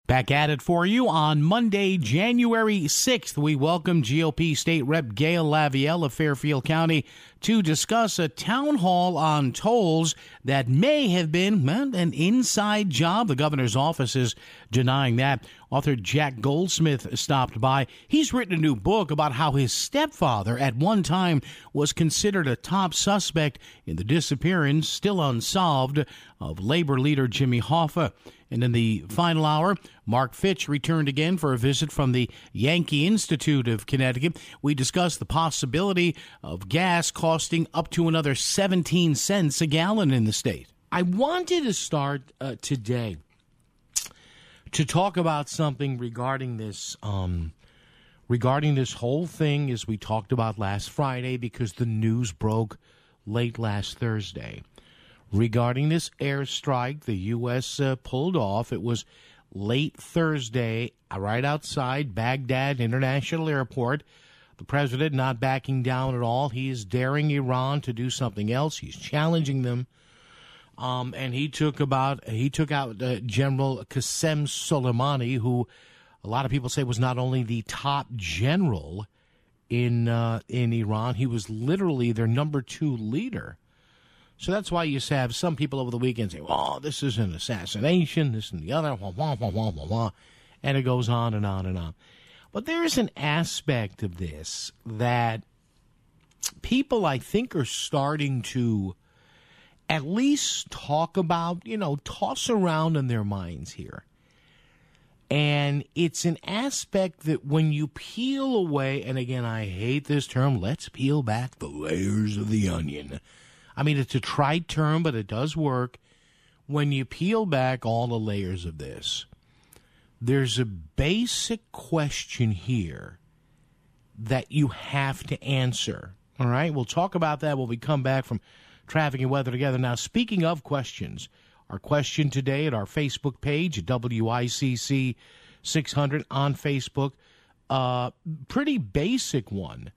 Back at it for you on Monday, January 6th. We welcome GOP State Rep Gail Lavielle of Fairfield County to discuss a town hall on tolls that may have been an inside job. The governor's office is denying that. Author Jack Goldsmith stopped by. He's written a new book about how his stepfather at one time was considered a top suspect in the disappearance, still unsolved, of labor leader Jimmy Hoffa. And in the final hour, Mark Fitch returned again for a visit from the Yankee Institute of Connecticut. We discussed the possibility of gas costing up to another 17 cents a gallon in the state. I wanted to start today to talk about something regarding this whole thing, as we talked about last Friday, because the news broke late last Thursday. Regarding this airstrike the U.S. Pulled off, it was late Thursday, right outside Baghdad International Airport. The president not backing down at all. He is daring Iran to do something else. He's challenging them. And he took out General Qasem Soleimani, who a lot of people say was not only the top general in Iran, he was literally their number 2 leader. So that's why you have some people over the weekend say, "Oh, this is an assassination, this and the other, wah, wah, wah, wah, wah, wah," and it goes on and on and on. But there's an aspect of this that people, I think, are starting to at least talk about, toss around in their minds here. And it's an aspect that when you peel away, and again, I hate this term, let's peel back the layers of the onion. I mean, it's a trite term, but it does work. When you peel back all the layers of this, there's a basic question here that you have to answer. All right? We'll talk about that when we come back from traffic and weather together. Now, speaking of questions, our question today at our Facebook page, WICC 600 on Facebook, pretty basic one.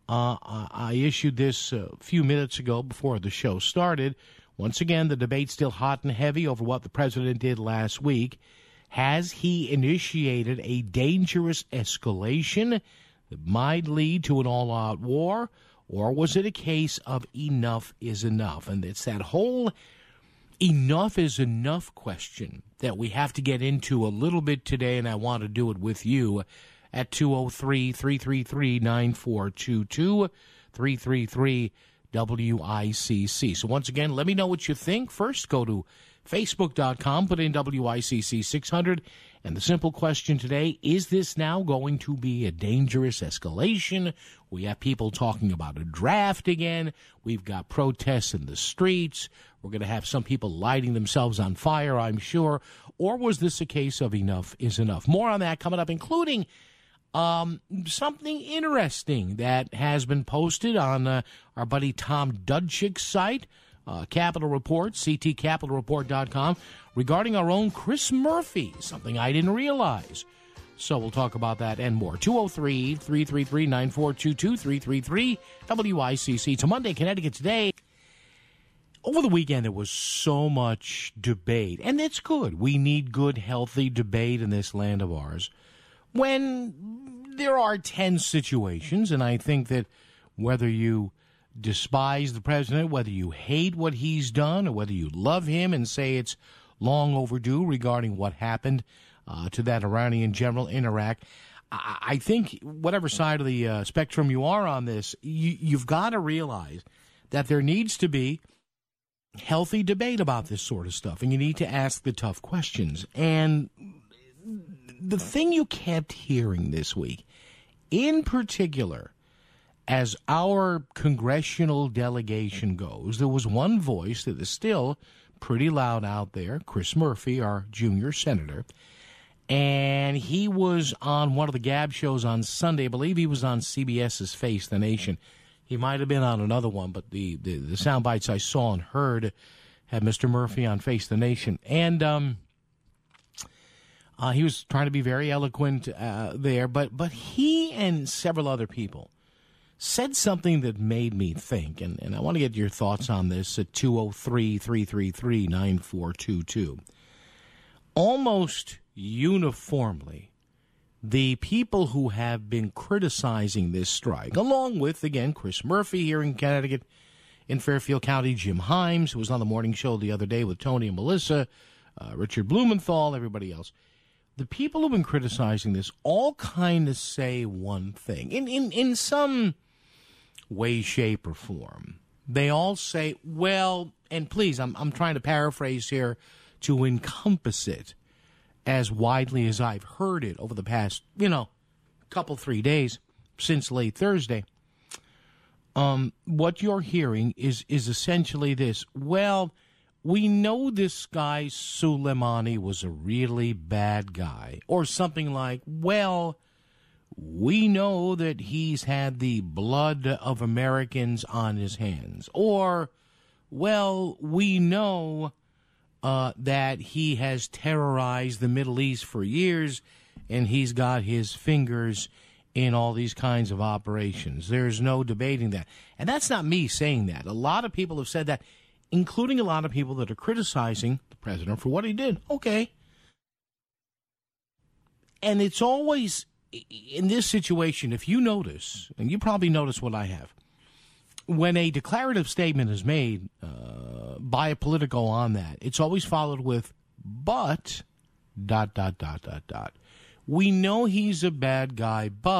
I issued this a few minutes ago before the show started. Once again, the debate's still hot and heavy over what the president did last week. Has he initiated a dangerous escalation that might lead to an all-out war, or was it a case of enough is enough? And it's that whole enough is enough question that we have to get into a little bit today, and I want to do it with you at 203-333-9422, 333-WICC. So once again, let me know what you think. First, go to Facebook.com, put in WICC 600, and the simple question today, is this now going to be a dangerous escalation? We have people talking about a draft again. We've got protests in the streets. We're going to have some people lighting themselves on fire, I'm sure. Or was this a case of enough is enough? More on that coming up, including something interesting that has been posted on our buddy Tom Dudchick's site, Capitol Report, ctcapitalreport.com, regarding our own Chris Murphy, something I didn't realize. So we'll talk about that and more. 203-333-9422, 333-WICC. It's a Monday, Connecticut Today. Over the weekend, there was so much debate, and it's good. We need good, healthy debate in this land of ours. When there are tense situations, and I think that whether you despise the president, whether you hate what he's done, or whether you love him and say it's long overdue regarding what happened to that Iranian general in Iraq, I think whatever side of the spectrum you are on this, you've got to realize that there needs to be healthy debate about this sort of stuff, and you need to ask the tough questions. And the thing you kept hearing this week, in particular, as our congressional delegation goes, there was one voice that is still pretty loud out there, Chris Murphy, our junior senator, and he was on one of the Gab shows on Sunday. I believe he was on CBS's Face the Nation. He might have been on another one, but the sound bites I saw and heard had Mr. Murphy on Face the Nation. And he was trying to be very eloquent there, but he and several other people said something that made me think, and I want to get your thoughts on this at 203-333-9422. Almost uniformly, the people who have been criticizing this strike, along with, again, Chris Murphy here in Connecticut, in Fairfield County, Jim Himes, who was on the morning show the other day with Tony and Melissa, Richard Blumenthal, everybody else. The people who've been criticizing this all kind of say one thing. In some way, shape, or form. They all say, well, and please, I'm trying to paraphrase here to encompass it as widely as I've heard it over the past, couple, 3 days since late Thursday. What you're hearing is essentially this. Well, we know this guy Soleimani was a really bad guy. Or something like, well, we know that he's had the blood of Americans on his hands. Or, well, we know that he has terrorized the Middle East for years and he's got his fingers in all these kinds of operations. There's no debating that. And that's not me saying that. A lot of people have said that, including a lot of people that are criticizing the president for what he did. Okay. And it's always, in this situation, if you notice, and you probably notice what I have, when a declarative statement is made by a Politico on that, it's always followed with, but, ... We know he's a bad guy, but, ...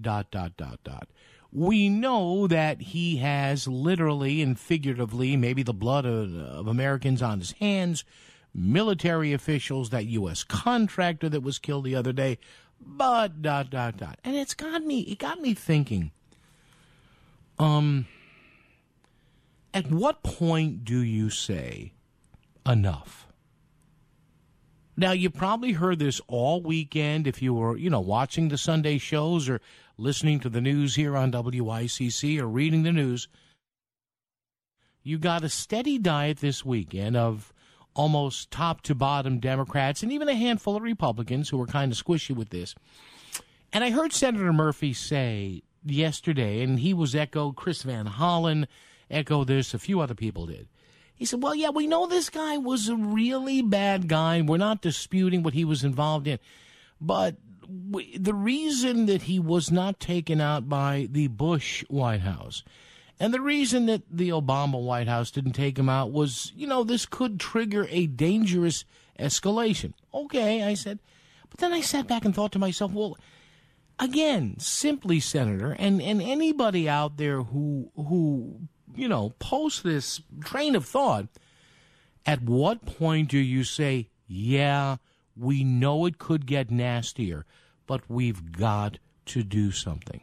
We know that he has literally and figuratively maybe the blood of Americans on his hands, military officials, that U.S. contractor that was killed the other day, but, ... And it got me thinking, at what point do you say enough? Now, you probably heard this all weekend if you were, watching the Sunday shows or listening to the news here on WICC or reading the news. You got a steady diet this weekend of almost top-to-bottom Democrats and even a handful of Republicans who were kind of squishy with this. And I heard Senator Murphy say yesterday, and he was echoed, Chris Van Hollen echoed this, a few other people did. He said, well, yeah, we know this guy was a really bad guy. We're not disputing what he was involved in. But the reason that he was not taken out by the Bush White House and the reason that the Obama White House didn't take him out was, this could trigger a dangerous escalation. Okay, I said. But then I sat back and thought to myself, well, again, simply, Senator, and anybody out there who post this train of thought, at what point do you say, yeah, we know it could get nastier, but we've got to do something?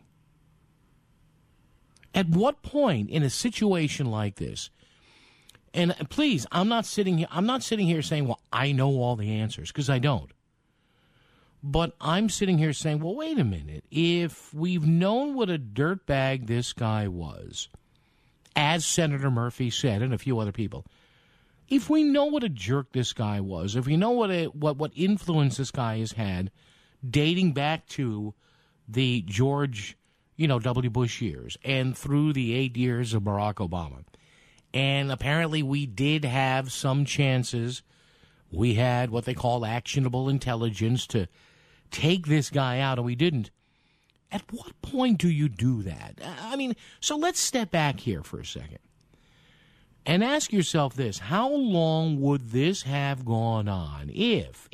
At what point in a situation like this, and please, I'm not sitting here saying, well, I know all the answers, because I don't. But I'm sitting here saying, well, wait a minute. If we've known what a dirtbag this guy was, as Senator Murphy said and a few other people, if we know what a jerk this guy was, if we know what influence this guy has had dating back to the George, W. Bush years and through the 8 years of Barack Obama, and apparently we did have some chances, we had what they call actionable intelligence to take this guy out, and we didn't. At what point do you do that? I mean, so let's step back here for a second and ask yourself this. How long would this have gone on if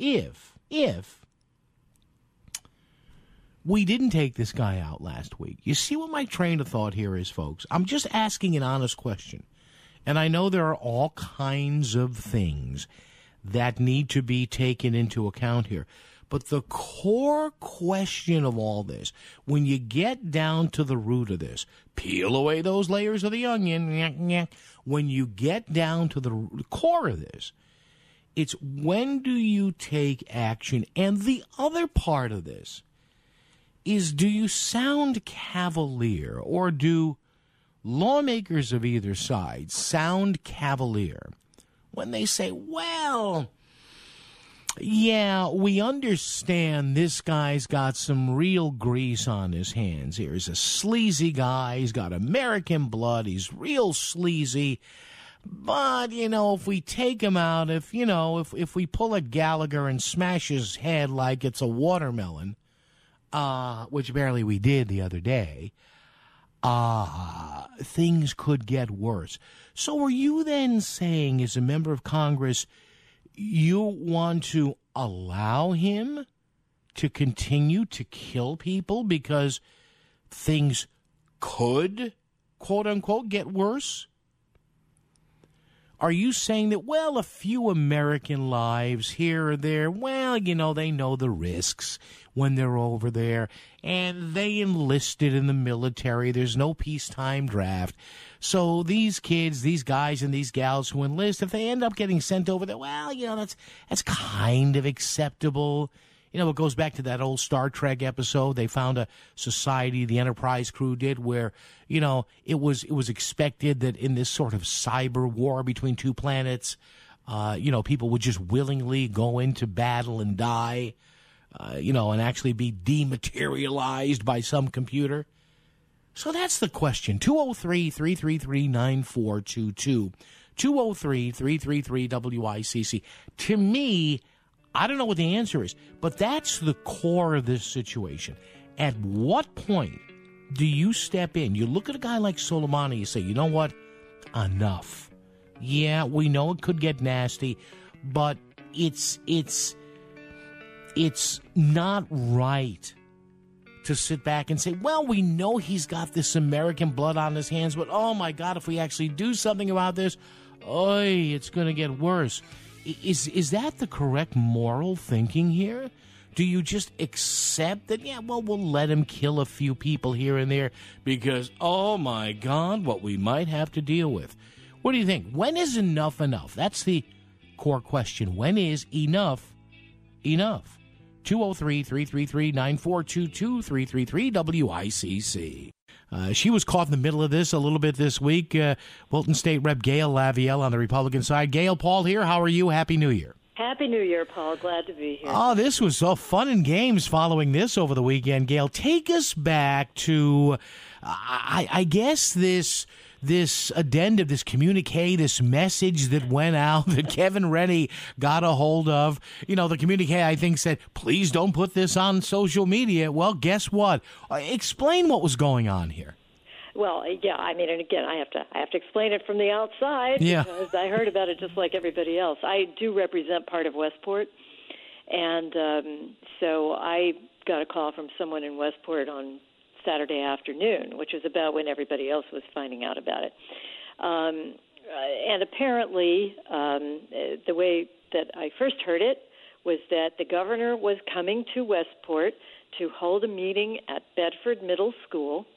we didn't take this guy out last week? You see what my train of thought here is, folks? I'm just asking an honest question. And I know there are all kinds of things that need to be taken into account here. But the core question of all this, when you get down to the root of this, peel away those layers of the onion, when you get down to the core of this, it's when do you take action? And the other part of this is, do you sound cavalier, or do lawmakers of either side sound cavalier when they say, well, yeah, we understand this guy's got some real grease on his hands here. He's a sleazy guy. He's got American blood. He's real sleazy. But, if we take him out, if we pull a Gallagher and smash his head like it's a watermelon, which barely we did the other day, things could get worse. So are you then saying, as a member of Congress, you want to allow him to continue to kill people because things could, quote unquote, get worse? Are you saying that, well, a few American lives here or there, well, they know the risks when they're over there, and they enlisted in the military. There's no peacetime draft. So these kids, these guys and these gals who enlist, if they end up getting sent over there, well, that's kind of acceptable. It goes back to that old Star Trek episode. They found a society, the Enterprise crew did, where, it was expected that in this sort of cyber war between two planets, people would just willingly go into battle and die, and actually be dematerialized by some computer. So that's the question. 203-333-9422. 203-333-WICC. To me, I don't know what the answer is, but that's the core of this situation. At what point do you step in? You look at a guy like Soleimani, you say, you know what? Enough. Yeah, we know it could get nasty, but it's not right to sit back and say, well, we know he's got this American blood on his hands, but oh my God, if we actually do something about this, it's going to get worse. Is that the correct moral thinking here? Do you just accept that, we'll let him kill a few people here and there because, oh my God, what we might have to deal with? What do you think? When is enough enough? That's the core question. When is enough enough? 203-333-9422, 333-WICC. She was caught in the middle of this a little bit this week. Wilton State Rep. Gail Lavielle on the Republican side. Gail, Paul here. How are you? Happy New Year. Happy New Year, Paul. Glad to be here. Oh, this was so fun and games following this over the weekend. Gail, take us back to, I guess, this addendum, this communique, this message that went out that Kevin Rennie got a hold of. The communique, I think, said, please don't put this on social media. Well, guess what? Explain what was going on here. Well, yeah, and again, I have to explain it from the outside because I heard about it just like everybody else. I do represent part of Westport, and so I got a call from someone in Westport on Saturday afternoon, which was about when everybody else was finding out about it. And apparently, the way that I first heard it was that the governor was coming to Westport to hold a meeting at Bedford Middle School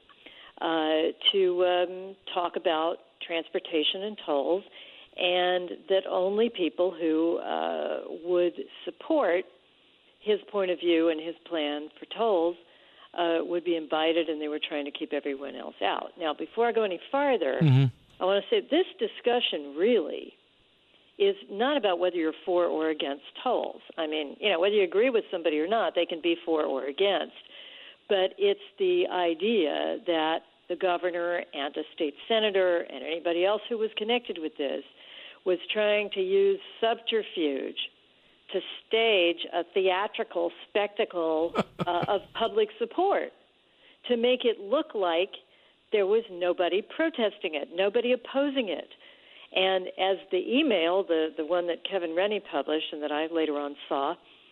to talk about transportation and tolls, and that only people who would support his point of view and his plan for tolls would be invited, and they were trying to keep everyone else out. Now, before I go any farther, I want to say this discussion really is not about whether you're for or against tolls. Whether you agree with somebody or not, they can be for or against. But it's the idea that the governor and a state senator and anybody else who was connected with this was trying to use subterfuge to stage a theatrical spectacle of public support to make it look like there was nobody protesting it, nobody opposing it. And as the email, the one that Kevin Rennie published and that I later on saw,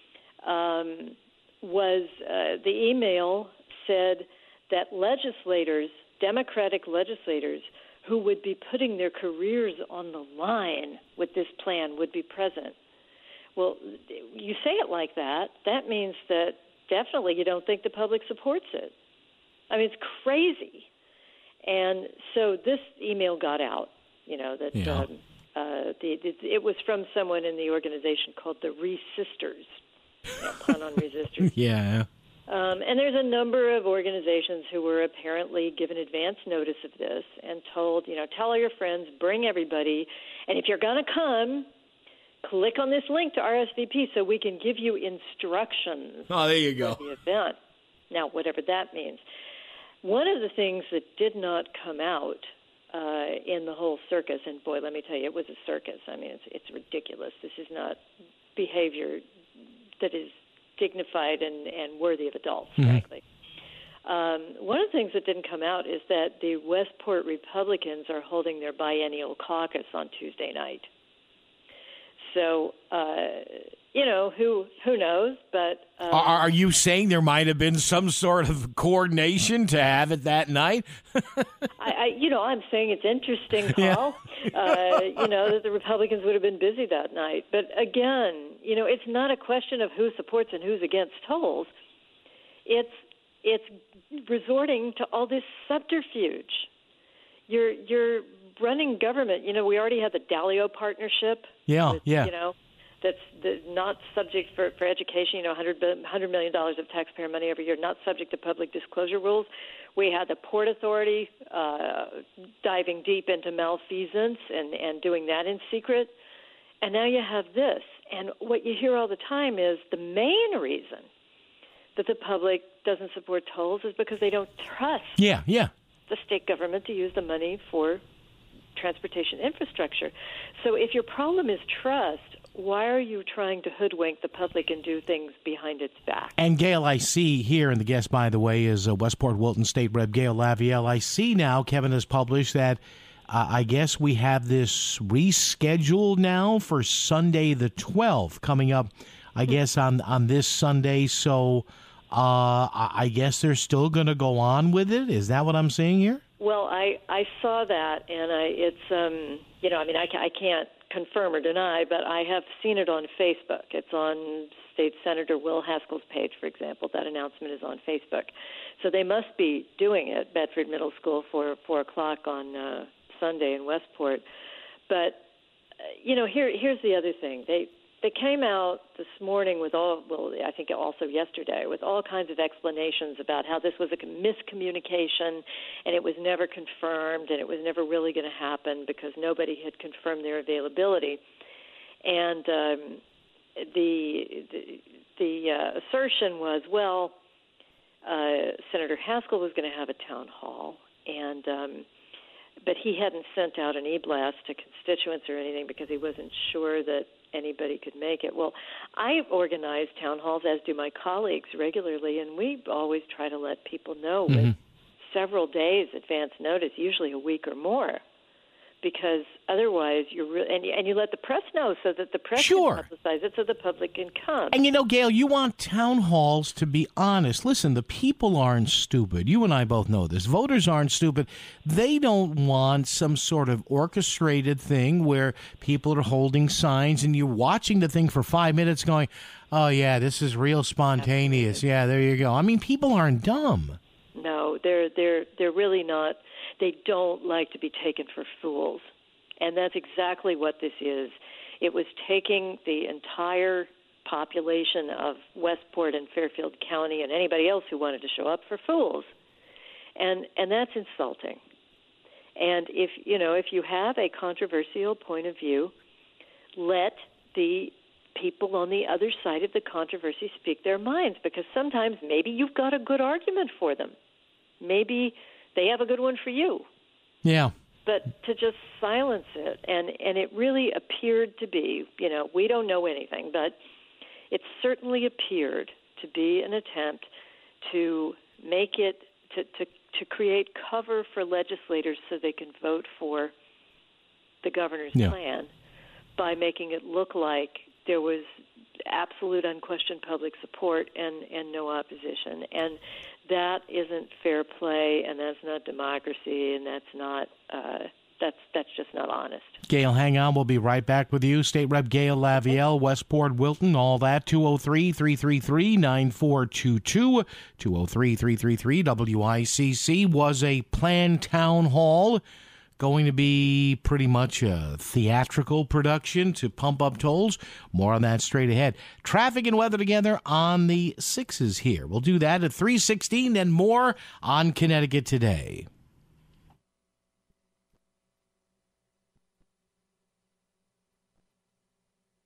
was the email said that legislators, Democratic legislators, who would be putting their careers on the line with this plan would be present. Well, you say it like that, that means that definitely you don't think the public supports it. It's crazy. And so this email got out, that it was from someone in the organization called the Resisters, pun on resistors. Yeah. And there's a number of organizations who were apparently given advance notice of this and told, tell all your friends, bring everybody, and if you're going to come, click on this link to RSVP so we can give you instructions. Oh, there you go. For the event. Now, whatever that means. One of the things that did not come out in the whole circus. And boy, let me tell you, it was a circus. I mean, it's ridiculous. This is not behavior that is dignified and worthy of adults, frankly. One of the things that didn't come out is that the Westport Republicans are holding their biennial caucus on Tuesday night. So, who knows? But are you saying there might have been some sort of coordination to have it that night? I'm saying it's interesting, Paul. That the Republicans would have been busy that night. But again, it's not a question of who supports and who's against tolls. It's resorting to all this subterfuge. You're running government. We already have the Dalio partnership. Yeah. That's not subject for education. $100 million of taxpayer money every year, not subject to public disclosure rules. We had the Port Authority diving deep into malfeasance and doing that in secret. And now you have this. And what you hear all the time is the main reason that the public doesn't support tolls is because they don't trust the state government to use the money for transportation infrastructure. So if your problem is trust, why are you trying to hoodwink the public and do things behind its back? And Gail, I see here, and the guest, by the way, is Westport Wilton State Rep Gail Lavielle. I see now Kevin has published that I guess we have this rescheduled now for Sunday the 12th coming up, I guess, on this Sunday. So I guess they're still going to go on with it. Is that what I'm seeing here? Well, I saw that, and I can't confirm or deny, but I have seen it on Facebook. It's on State Senator Will Haskell's page, for example. That announcement is on Facebook. So they must be doing it, Bedford Middle School, for 4 o'clock on Sunday in Westport. But, here's the other thing. They came out this morning I think also yesterday, with all kinds of explanations about how this was a miscommunication and it was never confirmed and it was never really going to happen because nobody had confirmed their availability. And the assertion was, Senator Haskell was going to have a town hall, but he hadn't sent out an e-blast to constituents or anything because he wasn't sure that anybody could make it. Well, I organize town halls, as do my colleagues, regularly, and we always try to let people know with several days advance notice, usually a week or more, because otherwise and you let the press know so that the press can publicize it so the public can come. And Gail, you want town halls to be honest. Listen, the people aren't stupid. You and I both know this. Voters aren't stupid. They don't want some sort of orchestrated thing where people are holding signs and you're watching the thing for 5 minutes going, oh, yeah, this is real spontaneous. Absolutely. Yeah, there you go. I mean, people aren't dumb. No, they're really not. They don't like to be taken for fools. And that's exactly what this is. It was taking the entire population of Westport and Fairfield County and anybody else who wanted to show up for fools. And that's insulting. And if you have a controversial point of view, let the people on the other side of the controversy speak their minds, because sometimes maybe you've got a good argument for them. Maybe they have a good one for you. Yeah. But to just silence it, and it really appeared to be, we don't know anything, but it certainly appeared to be an attempt to make it, to create cover for legislators so they can vote for the governor's plan by making it look like there was absolute unquestioned public support and no opposition. And that isn't fair play, and that's not democracy, and that's not that's just not honest. Gail, hang on. We'll be right back with you. State Rep Gail Lavielle, Westport, Wilton, all that. 203-333-9422. 203-333-WICC was a planned town hall. Going to be pretty much a theatrical production to pump up tolls. More on that straight ahead. Traffic and weather together on the 6s here. We'll do that at 3:16 and more on Connecticut Today.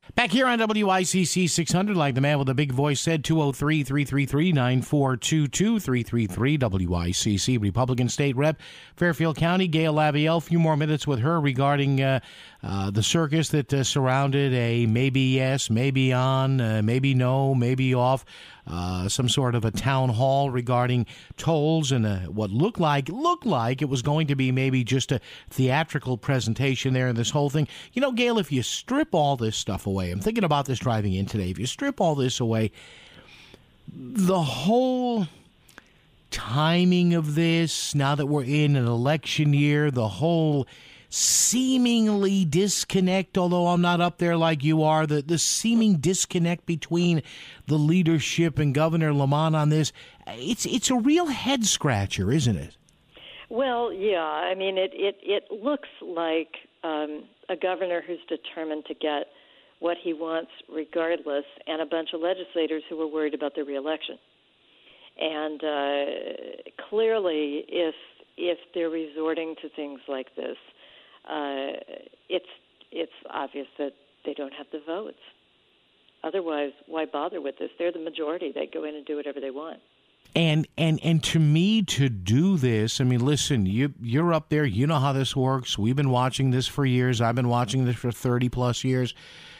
Back here on WICC 600, like the man with the big voice said, 203-333-9422, 333 WICC, Republican State Rep, Fairfield County, Gail Lavielle. A few more minutes with her regarding the circus that surrounded a maybe yes, maybe on, maybe no, maybe off, some sort of a town hall regarding tolls and what looked like it was going to be maybe just a theatrical presentation there in this whole thing. You know, Gail, if you strip all this stuff away, I'm thinking about this driving in today, if you strip all this away, the whole timing of this, now that we're in an election year, the whole seemingly disconnect, although I'm not up there like you are, the seeming disconnect between the leadership and Governor Lamont on this, it's a real head scratcher, isn't it? Well, yeah. I mean, it looks like a governor who's determined to get what he wants regardless, and a bunch of legislators who are worried about their reelection. And clearly, if they're resorting to things like this, it's obvious that they don't have the votes. Otherwise, why bother with this? They're the majority. They go in and do whatever they want. And to me, to do this, I mean, listen, you're up there. You know how this works. We've been watching this for years. I've been watching this for 30-plus years.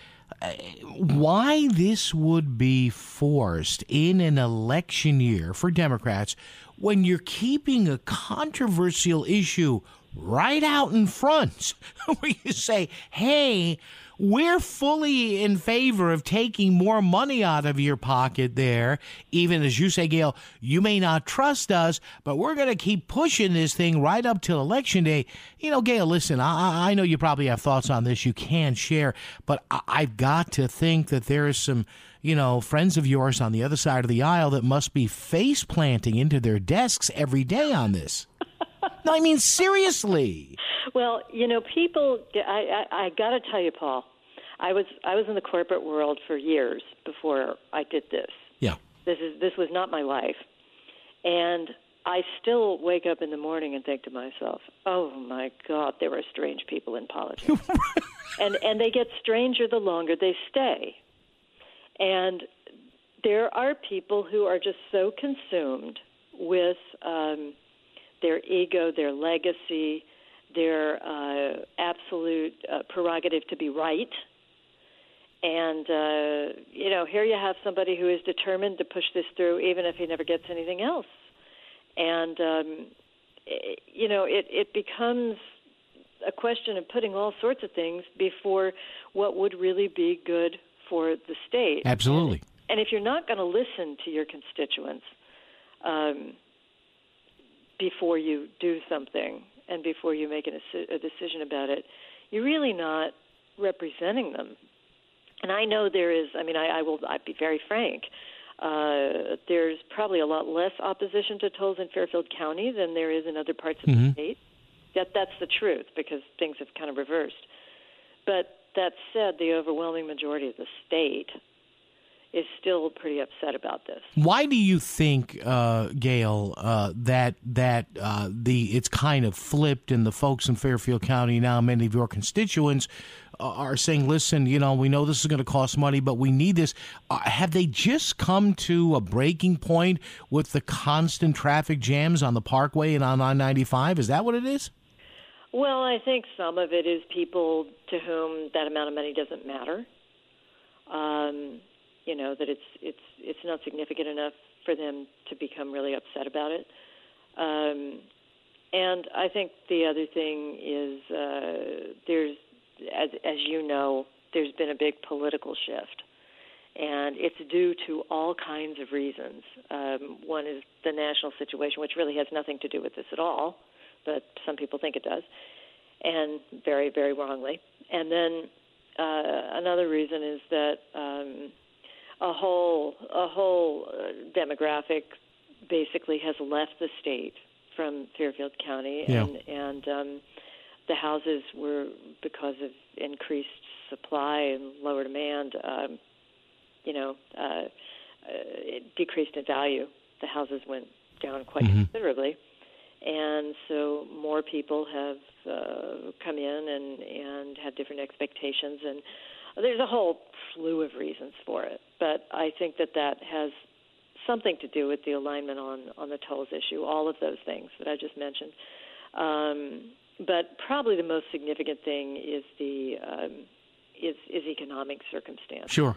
Why this would be forced in an election year for Democrats when you're keeping a controversial issue right out in front, where you say, hey, we're fully in favor of taking more money out of your pocket there, even as you say, Gail, you may not trust us, but we're going to keep pushing this thing right up till Election Day. You know, Gail, listen, I know you probably have thoughts on this you can't share, but I've got to think that there is some, you know, friends of yours on the other side of the aisle that must be face planting into their desks every day on this. No, I mean, seriously. Well, you know, people, I got to tell you, Paul, I was in the corporate world for years before I did this. Yeah. This was not my life. And I still wake up in the morning and think to myself, oh, my God, there are strange people in politics. and they get stranger the longer they stay. And there are people who are just so consumed with their ego, their legacy, their absolute prerogative to be right. And, you know, here you have somebody who is determined to push this through even if he never gets anything else. And, you know, it becomes a question of putting all sorts of things before what would really be good for the state. Absolutely. And if you're not going to listen to your constituents before you do something and before you make a decision about it, you're really not representing them. And I know there is, I mean, I'd be very frank, there's probably a lot less opposition to tolls in Fairfield County than there is in other parts of the state. That's the truth, because things have kind of reversed. But that said, the overwhelming majority of the state is still pretty upset about this. Why do you think, Gail, that it's kind of flipped, and the folks in Fairfield County now, many of your constituents, are saying, listen, you know, we know this is going to cost money, but we need this. Have they just come to a breaking point with the constant traffic jams on the Parkway and on I-95? Is that what it is? Well, I think some of it is people to whom that amount of money doesn't matter. You know, that it's not significant enough for them to become really upset about it. And I think the other thing is there's, as you know, there's been a big political shift, and it's due to all kinds of reasons. One is the national situation, which really has nothing to do with this at all, but some people think it does, and very, very wrongly. And then another reason is that a whole demographic basically has left the state from Fairfield County, and the houses were, because of increased supply and lower demand, it decreased in value. The houses went down quite considerably, and so more people have come in and have different expectations, and There's a whole slew of reasons for it, but I think that has something to do with the alignment on the tolls issue, all of those things that I just mentioned. But probably the most significant thing is is economic circumstance. Sure.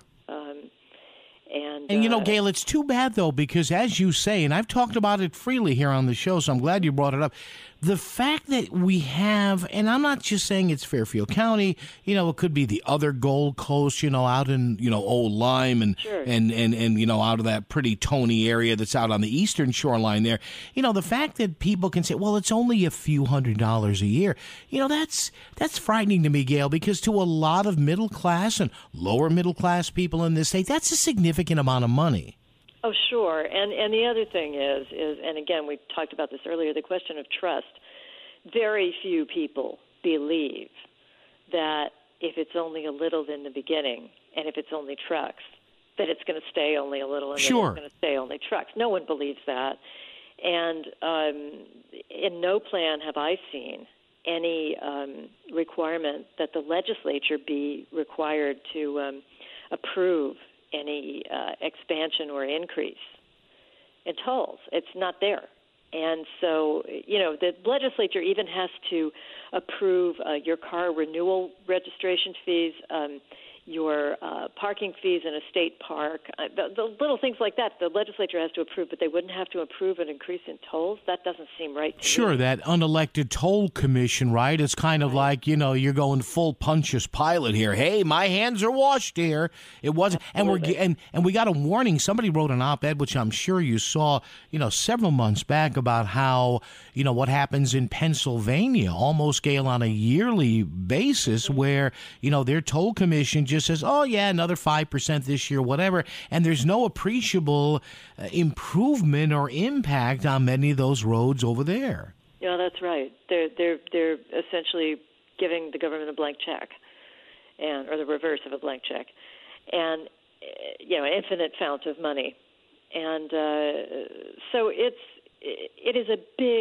And Gail, it's too bad, though, because as you say, and I've talked about it freely here on the show, so I'm glad you brought it up, the fact that we have, and I'm not just saying it's Fairfield County, it could be the other Gold Coast, out in, Old Lyme and, sure. and out of that pretty Tony area that's out on the eastern shoreline there. The fact that people can say, well, it's only a few $100s a year, that's frightening to me, Gail, because to a lot of middle class and lower middle class people in this state, that's a significant amount of money. Oh, sure. And the other thing is, and again, we talked about this earlier, the question of trust. Very few people believe that if it's only a little in the beginning and if it's only trucks, that it's going to stay only a little and sure. that it's going to stay only trucks. No one believes that. And in no plan have I seen any requirement that the legislature be required to approve any expansion or increase in tolls. It's not there. And so, the legislature even has to approve your car renewal registration fees, your parking fees in a state park, the little things like that. The legislature has to approve, but they wouldn't have to approve an increase in tolls. That doesn't seem right to me. Sure, that unelected toll commission, right? It's kind of like, you're going full Pontius Pilate here. Hey, my hands are washed here. It wasn't, and we got a warning. Somebody wrote an op-ed, which I'm sure you saw, several months back, about how, what happens in Pennsylvania, almost, Gail, on a yearly basis, where, their toll commission just says, oh, yeah, another 5% this year, whatever, and there's no appreciable improvement or impact on many of those roads over there. Yeah, that's right. They're essentially giving the government a blank check, or the reverse of a blank check, and an infinite fount of money, and so it is a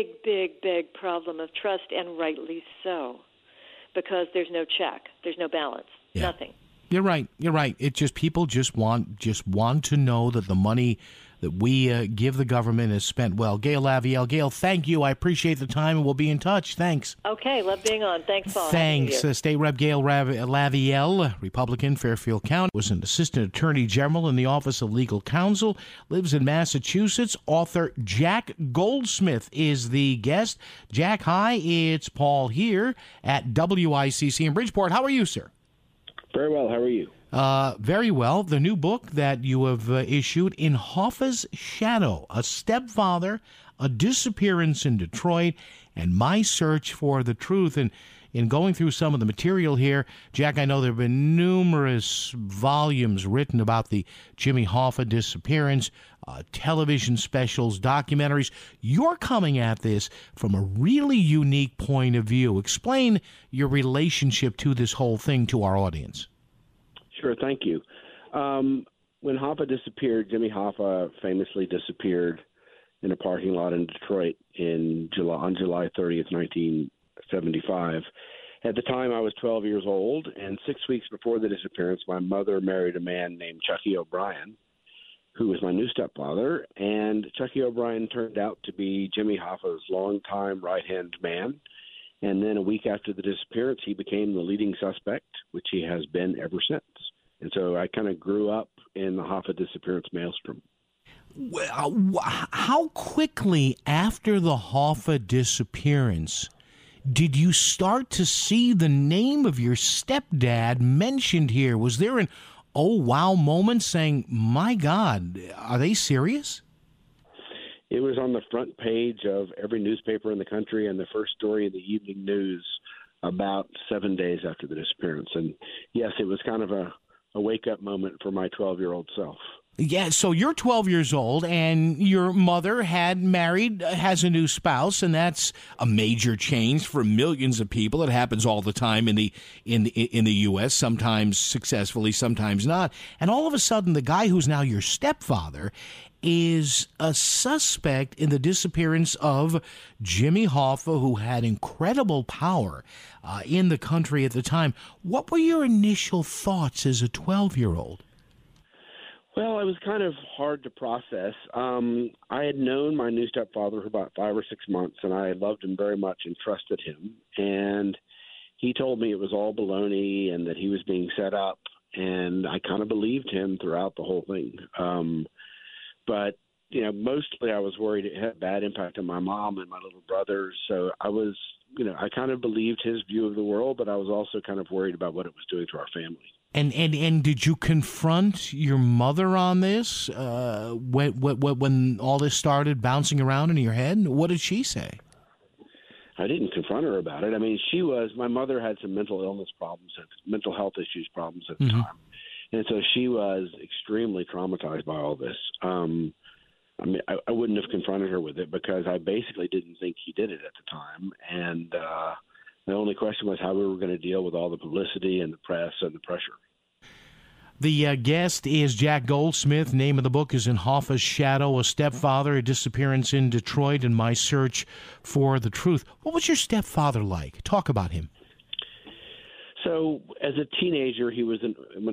big problem of trust, and rightly so, because there's no check, there's no balance, nothing. You're right. It just, people just want to know that the money that we give the government is spent well. Gail Lavielle. Gail, thank you. I appreciate the time, and we'll be in touch. Thanks. Okay, love being on. Thanks, Paul. Thanks. State Rep Gail Lavielle, Republican, Fairfield County, was an assistant attorney general in the Office of Legal Counsel, lives in Massachusetts. Author Jack Goldsmith is the guest. Jack, hi. It's Paul here at WICC in Bridgeport. How are you, sir? Very well. How are you? Very well. The new book that you have issued, In Hoffa's Shadow, A Stepfather, A Disappearance in Detroit, and My Search for the Truth. And in going through some of the material here, Jack, I know there have been numerous volumes written about the Jimmy Hoffa disappearance, television specials, documentaries. You're coming at this from a really unique point of view. Explain your relationship to this whole thing to our audience. Sure, thank you. When Hoffa disappeared, Jimmy Hoffa famously disappeared in a parking lot in Detroit on July 30th, 1975. At the time, I was 12 years old, and 6 weeks before the disappearance, my mother married a man named Chucky O'Brien, who was my new stepfather, and Chucky O'Brien turned out to be Jimmy Hoffa's longtime right-hand man. And then a week after the disappearance, he became the leading suspect, which he has been ever since. And so I kind of grew up in the Hoffa disappearance maelstrom. How quickly after the Hoffa disappearance did you start to see the name of your stepdad mentioned here? Was there an oh wow moment saying, my God, are they serious? It was on the front page of every newspaper in the country and the first story in the evening news about 7 days after the disappearance. And yes, it was kind of a wake-up moment for my 12-year-old self. Yeah, so you're 12 years old, and your mother has a new spouse, and that's a major change for millions of people. It happens all the time in the U.S., sometimes successfully, sometimes not. And all of a sudden, the guy who's now your stepfather is a suspect in the disappearance of Jimmy Hoffa, who had incredible power in the country at the time. What were your initial thoughts as a 12-year-old? Well, it was kind of hard to process. I had known my new stepfather for about 5 or 6 months, and I loved him very much and trusted him. And he told me it was all baloney and that he was being set up, and I kind of believed him throughout the whole thing. But, mostly I was worried it had a bad impact on my mom and my little brothers. So I was, I kind of believed his view of the world, but I was also kind of worried about what it was doing to our family. And did you confront your mother on this when all this started bouncing around in your head? What did she say? I didn't confront her about it. I mean, my mother had some mental illness problems, mental health issues problems at the time. And so she was extremely traumatized by all this. I wouldn't have confronted her with it because I basically didn't think he did it at the time. And the only question was how we were going to deal with all the publicity and the press and the pressure. The guest is Jack Goldsmith. Name of the book is In Hoffa's Shadow, A Stepfather, A Disappearance in Detroit, and My Search for the Truth. What was your stepfather like? Talk about him. So as a teenager, he was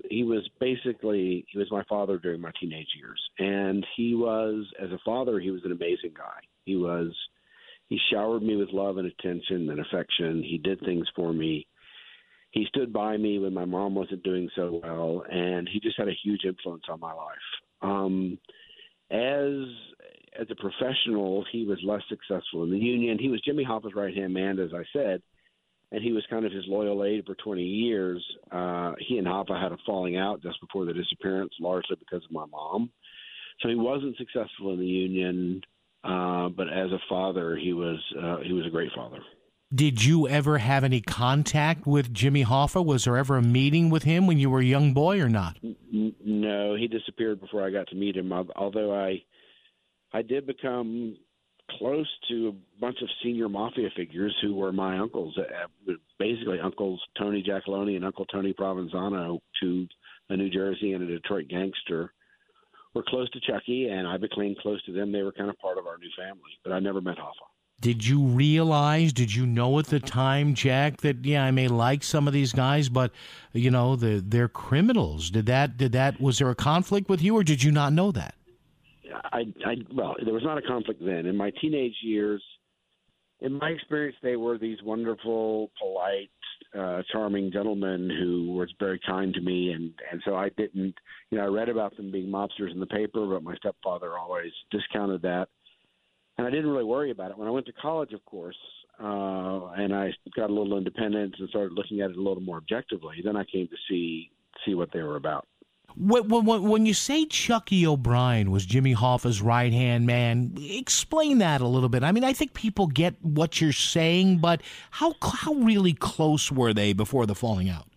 my father during my teenage years. And as a father, he was an amazing guy. He showered me with love and attention and affection. He did things for me. He stood by me when my mom wasn't doing so well, and he just had a huge influence on my life. As a professional, he was less successful in the union. He was Jimmy Hoffa's right-hand man, as I said, and he was kind of his loyal aide for 20 years. He and Hoffa had a falling out just before the disappearance, largely because of my mom. So he wasn't successful in the union. But as a father, he was a great father. Did you ever have any contact with Jimmy Hoffa? Was there ever a meeting with him when you were a young boy or not? No, he disappeared before I got to meet him. Although I did become close to a bunch of senior mafia figures who were my uncles, basically Uncles Tony Giacalone and Uncle Tony Provenzano, to a New Jersey and a Detroit gangster. Were close to Chucky, and I became close to them. They were kind of part of our new family, but I never met Hoffa. Did you know at the time, Jack, that, I may like some of these guys, but, they're criminals? Was there a conflict with you, or did you not know that? Well, there was not a conflict then. In my teenage years, in my experience, they were these wonderful, polite, charming gentlemen who were very kind to me, and so I didn't, I read about them being mobsters in the paper, but my stepfather always discounted that, and I didn't really worry about it. When I went to college, of course, and I got a little independence and started looking at it a little more objectively, then I came to see what they were about. When you say Chucky O'Brien was Jimmy Hoffa's right-hand man, explain that a little bit. I mean, I think people get what you're saying, but how really close were they before the falling out?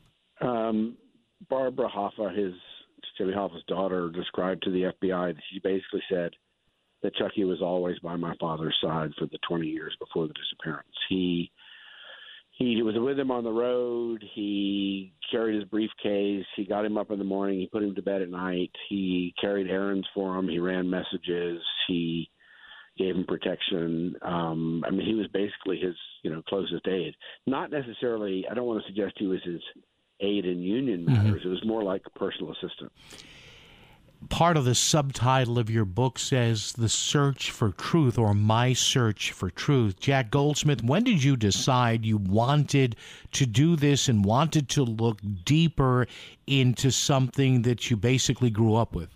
Barbara Hoffa, Jimmy Hoffa's daughter, described to the FBI that she basically said that Chucky was always by my father's side for the 20 years before the disappearance. He was with him on the road. He carried his briefcase. He got him up in the morning. He put him to bed at night. He carried errands for him. He ran messages. He gave him protection. He was basically his, closest aide. Not necessarily, I don't want to suggest he was his aide in union matters. It was more like a personal assistant. Part of the subtitle of your book says The Search for Truth, or My Search for Truth. Jack Goldsmith, when did you decide you wanted to do this and wanted to look deeper into something that you basically grew up with?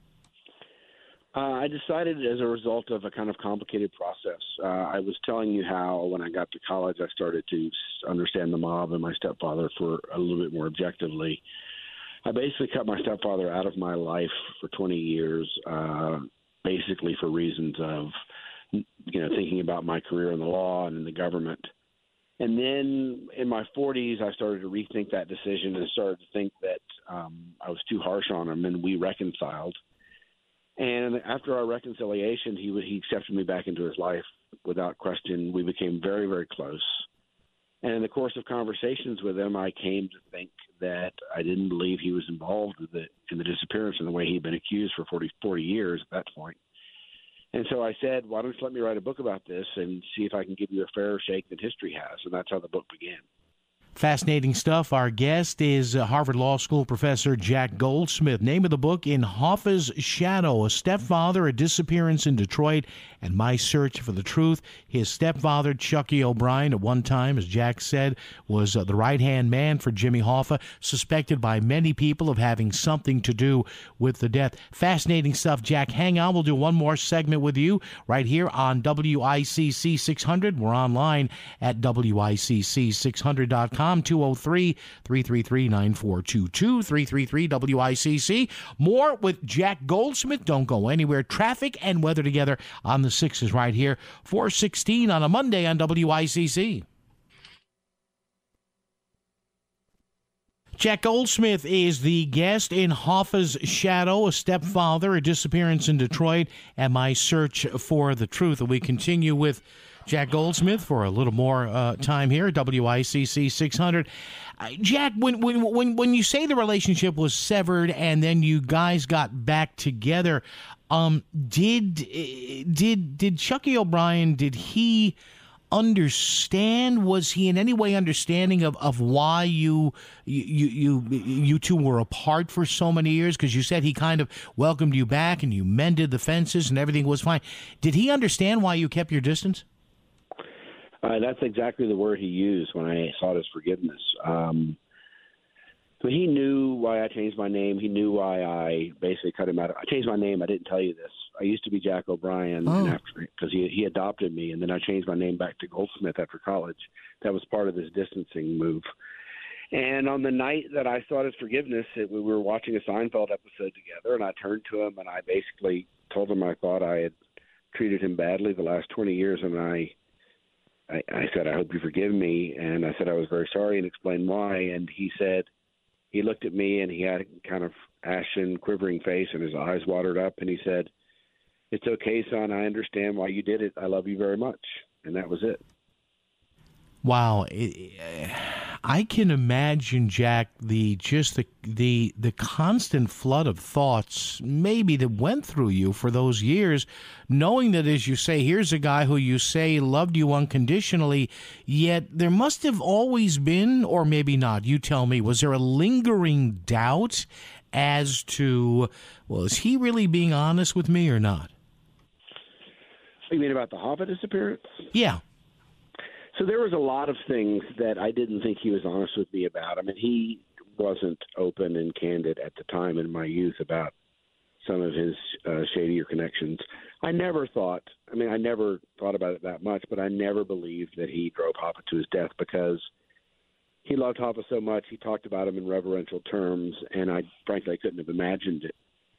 I decided as a result of a kind of complicated process. I was telling you how when I got to college I started to understand the mob and my stepfather for a little bit more objectively. I basically cut my stepfather out of my life for 20 years, basically for reasons of, thinking about my career in the law and in the government. And then in my 40s, I started to rethink that decision and started to think that I was too harsh on him, and we reconciled. And after our reconciliation, he accepted me back into his life without question. We became very, very close. And in the course of conversations with him, I came to think that I didn't believe he was involved in the disappearance in the way he'd been accused for 40 years at that point. And so I said, why don't you let me write a book about this and see if I can give you a fairer shake than history has? And that's how the book began. Fascinating stuff. Our guest is Harvard Law School professor Jack Goldsmith. Name of the book, In Hoffa's Shadow, A Stepfather, A Disappearance in Detroit, and My Search for the Truth. His stepfather, Chucky O'Brien, at one time, as Jack said, was the right-hand man for Jimmy Hoffa, suspected by many people of having something to do with the death. Fascinating stuff, Jack. Hang on. We'll do one more segment with you right here on WICC 600. We're online at WICC600.com. 203-333-9422, 333-WICC. More with Jack Goldsmith. Don't go anywhere. Traffic and weather together on the 6s right here. 4:16 on a Monday on WICC. Jack Goldsmith is the guest in Hoffa's Shadow, A Stepfather, A Disappearance in Detroit, and My Search for the Truth. And we continue with Jack Goldsmith for a little more time here, WICC 600. Jack, when you say the relationship was severed and then you guys got back together, did Chucky O'Brien, did he understand? Was he in any way understanding of why you two were apart for so many years? Because you said he kind of welcomed you back and you mended the fences and everything was fine. Did he understand why you kept your distance? That's exactly the word he used when I sought his forgiveness. But he knew why I changed my name. He knew why I basically cut him out. I changed my name. I didn't tell you this. I used to be Jack O'Brien because he adopted me, and then I changed my name back to Goldsmith after college. That was part of this distancing move. And on the night that I sought his forgiveness, we were watching a Seinfeld episode together, and I turned to him and I basically told him I thought I had treated him badly the last 20 years, and I said, I hope you forgive me. And I said I was very sorry and explained why. And he said, he looked at me and he had a kind of ashen, quivering face and his eyes watered up. And he said, it's okay, son. I understand why you did it. I love you very much. And that was it. Wow. I can imagine, Jack, the constant flood of thoughts maybe that went through you for those years, knowing that, as you say, here's a guy who you say loved you unconditionally, yet there must have always been, or maybe not, you tell me, was there a lingering doubt as to, well, is he really being honest with me or not? You mean about the Hoffa disappearance? Yeah. So there was a lot of things that I didn't think he was honest with me about. I mean, he wasn't open and candid at the time in my youth about some of his shadier connections. I never thought about it that much, but I never believed that he drove Hoffa to his death because he loved Hoffa so much. He talked about him in reverential terms, and I couldn't have imagined it.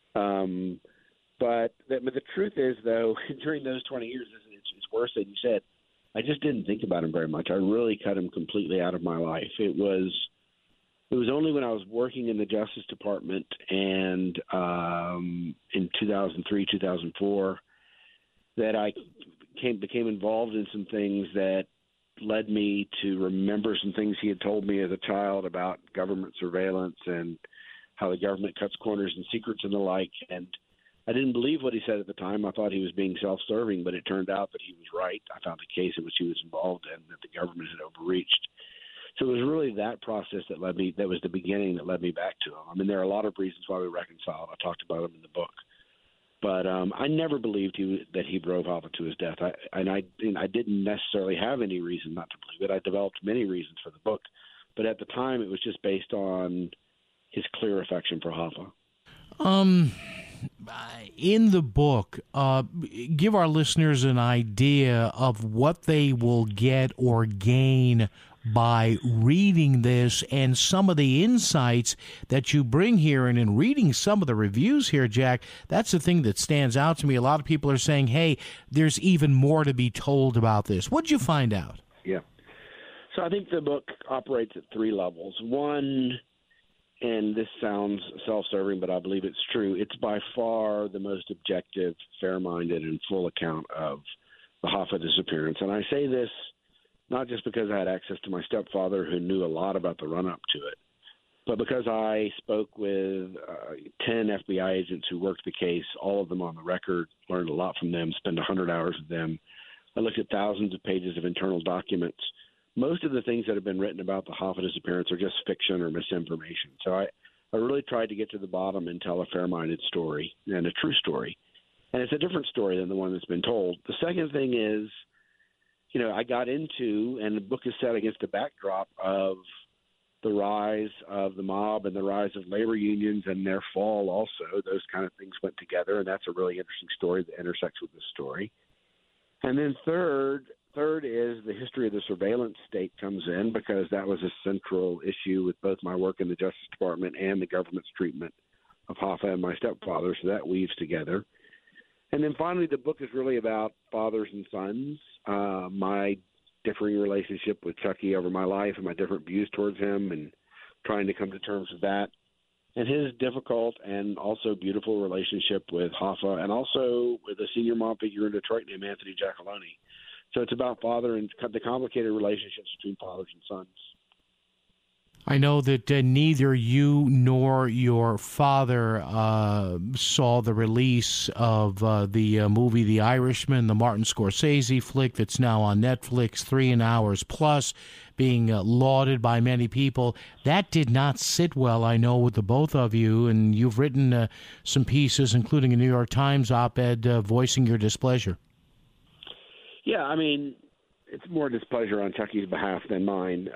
But the truth is, though, during those 20 years, it's worse than you said. I just didn't think about him very much. I really cut him completely out of my life. It was only when I was working in the Justice Department and in 2003, 2004 that I became involved in some things that led me to remember some things he had told me as a child about government surveillance and how the government cuts corners and secrets and the like. And I didn't believe what he said at the time. I thought he was being self-serving, but it turned out that he was right. I found a case in which he was involved in that the government had overreached. So it was really that process that was the beginning that led me back to him. I mean, there are a lot of reasons why we reconciled. I talked about them in the book. But I never believed that he drove Hoffa to his death. I didn't necessarily have any reason not to believe it. I developed many reasons for the book. But at the time, it was just based on his clear affection for Hoffa. In the book, give our listeners an idea of what they will get or gain by reading this and some of the insights that you bring here. And in reading some of the reviews here, Jack, that's the thing that stands out to me. A lot of people are saying, hey, there's even more to be told about this. What'd you find out? Yeah. So I think the book operates at three levels. One, and this sounds self-serving, but I believe it's true, it's by far the most objective, fair-minded, and full account of the Hoffa disappearance. And I say this not just because I had access to my stepfather, who knew a lot about the run-up to it, but because I spoke with 10 FBI agents who worked the case, all of them on the record, learned a lot from them, spent 100 hours with them. I looked at thousands of pages of internal documents. Most of the things that have been written about the Hoffa disappearance are just fiction or misinformation. So I really tried to get to the bottom and tell a fair-minded story and a true story. And it's a different story than the one that's been told. The second thing is, I got into, and the book is set against the backdrop of the rise of the mob and the rise of labor unions and their fall also. Those kind of things went together, and that's a really interesting story that intersects with this story. And then third is the history of the surveillance state comes in, because that was a central issue with both my work in the Justice Department and the government's treatment of Hoffa and my stepfather, so that weaves together. And then finally, the book is really about fathers and sons, my differing relationship with Chucky over my life and my different views towards him, and trying to come to terms with that, and his difficult and also beautiful relationship with Hoffa, and also with a senior mob figure in Detroit named Anthony Giacalone. So it's about father and the complicated relationships between fathers and sons. I know that neither you nor your father saw the release of the movie The Irishman, the Martin Scorsese flick that's now on Netflix, 3 hours plus, being lauded by many people. That did not sit well, I know, with the both of you, and you've written some pieces, including a New York Times op-ed, voicing your displeasure. Yeah, I mean, it's more displeasure on Chucky's behalf than mine.